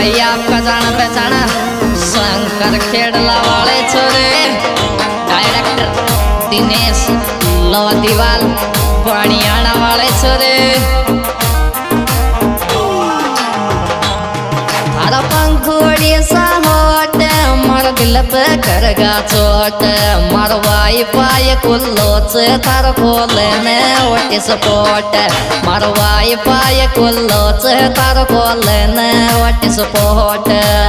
भाई आपका जाना पहचाना शंकर खेड़ला वाले छोरे डायरेक्टर दिनेश लोदीवाल बनियाना वाले छोरे थारा पंखुड़ी सा होट मार दिल पे करगा चोट मार वाई पाए कुल्लोच थार खोले ने ओटी सपोर्ट मार वाई पाए कुल्लोच थार खोले ने ओटी सपोर्ट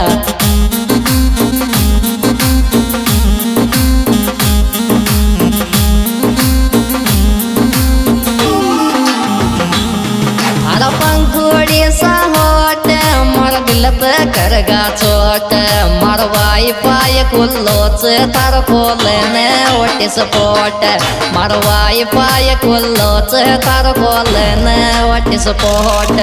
करगा चोट मरवाई पाए कुल्लोच थार खोले ने ओटी सपोर्ट मरवाई पाए कुल्लोच थार खोले ने ओटी सपोर्ट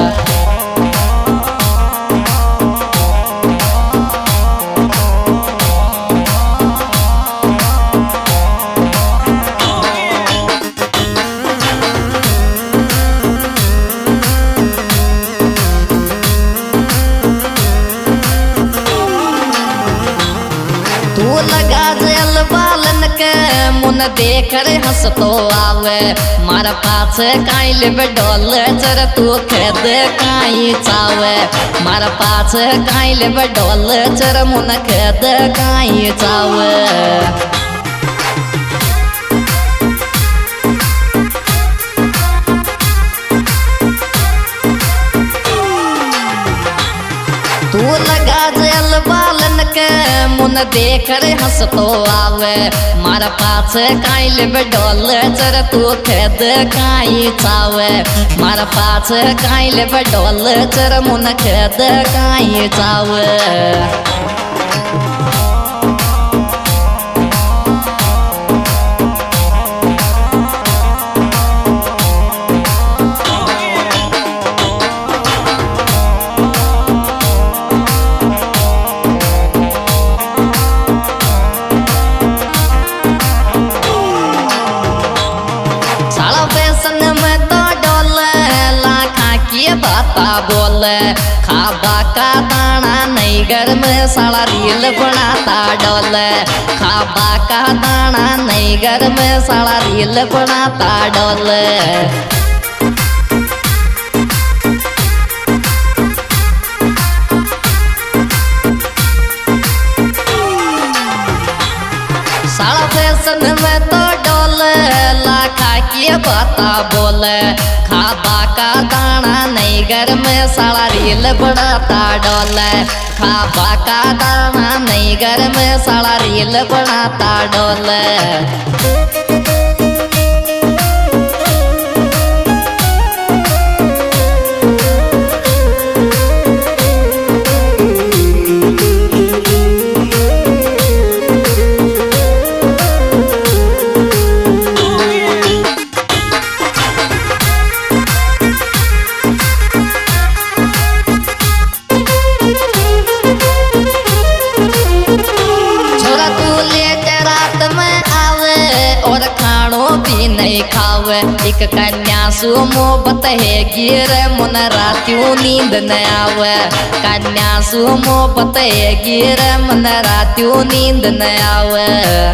लगा जेल बालन के मुन देख रे हंस तो आवे मारा पास काई ले डोल चर तू खेद काई चावे मारा पास काई ले डोल चर मुन खेद काई चावे तू लगा जेल बालन के मुन देख रे हंस तो आवे मारा पास काई ले डोल चर तू खेद काई चावे मारा पास काई ले डोल चर मुन खेद काई चावे बाता बोले खाबा का दाना नहीं घर में साला रील बनाता डोले खाबा का दाना नहीं घर में साला रील बनाता डोले साला फैशन में तो डोले लाखा की बाता बोले खाबा का दाना नहीं घर में साला रील बनाता डोले खाबा का दाना नहीं घर में साला रील बनाता डोले नहीं खावे एक कन्या सुमो बतहे गिर मुन रात्यों नींद न आवे कन्या सुमो बतहे गिर मुन रात्यों नींद न आवे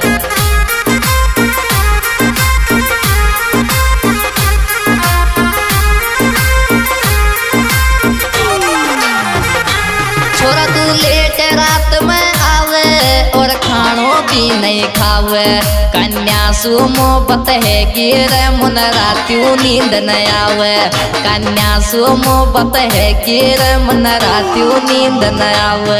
छोरा तू लेट रात में आवे और खानो भी नहीं खावे कन्या सुमो बतहे गिर मुन रात्यों नींद न आवे कन्या सुमो बतहे गिर मुन रात्यों नींद न आवे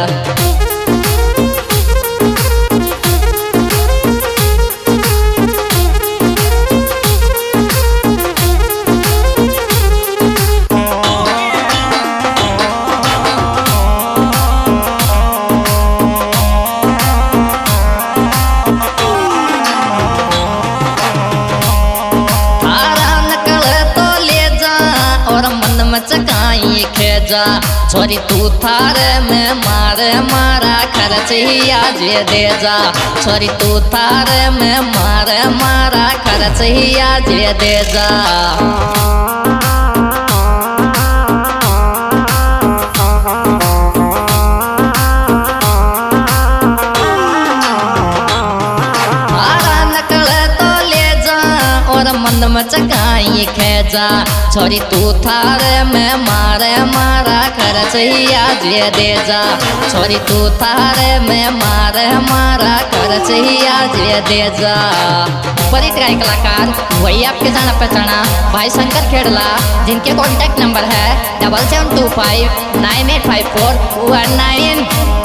चकाई खेजा छोरी तू थारे में मारे मारा खर्च ही आज दे जा छोरी तू थारे में मारे मारा खर्च ही आज दे जा मचकाई खेजा छोरी तू थारे में मारे मारा खर्चिया जे दे जा छोरी तू थारे में मारे मारा खर्चिया जे दे जा। बड़ी ट्राई कलाकार वही आपके जाना पहचाना भाई शंकर खेड़ला जिनके कॉन्टैक्ट नंबर है 7725985419।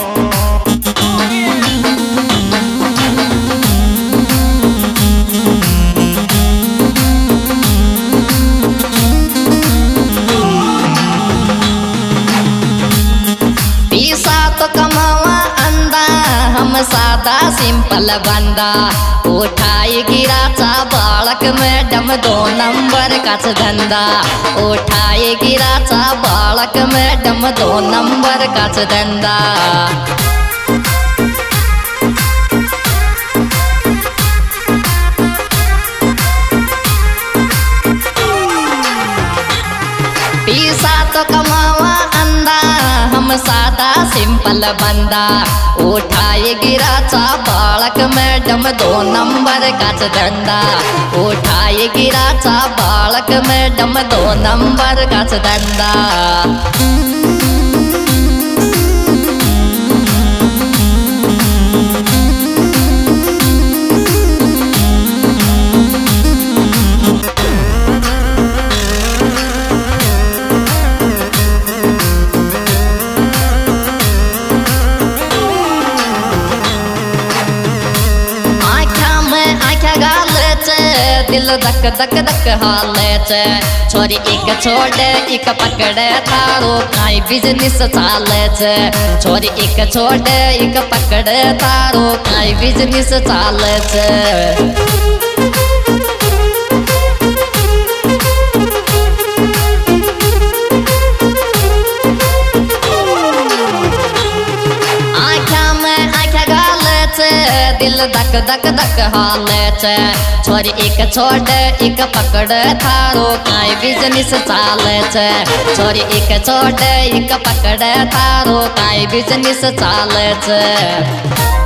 तो कमावा अंदा हम सादा सिंपल बंदा उठाई गिराचा बालक मैडम 2 नंबर का धंधा उठाई गिराचा बालक मैडम 2 नंबर का धंधा। पैसा तो कमावा अंदा हम सादा सिंपल बंदा उठाए गिराचा बालक मैडम 2 नंबर का धंधा उठाए गिराचा बालक मैडम 2 नंबर का धंधा। दिल धक धक धक हाले चे छोरी एक छोड़े एक पकड़े थारो काई बिजनेस चाले चे छोरी एक छोड़े एक पकड़े थारो काई बिजनेस चाले चे। दिल धक धक धक हाले चे छोरी एक छोड़े एक पकड़े थारो काई बिजनेस चाले चे छोरी एक छोड़े एक पकड़े थारो काई बिजनेस चाले चे।